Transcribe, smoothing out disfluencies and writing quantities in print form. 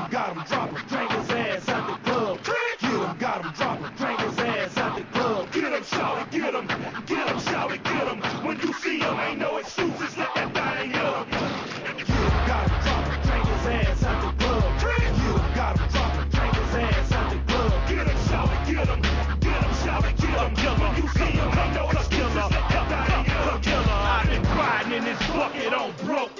got him, drop him, drink his ass out the club. Get him, got him, drop him, drink his ass out the club. Get him, shout it, get him, shout it, get him. When you see him, ain't no excuses, let that thing hit him. Get him, got him, drop him, drink his ass out the club. Get him, got him, drop him, drink his ass out the club. Get him, shout it, get him, shout it, get him. When you see him, ain't no excuses, let that thing hit him. I've been riding in this bucket on broke.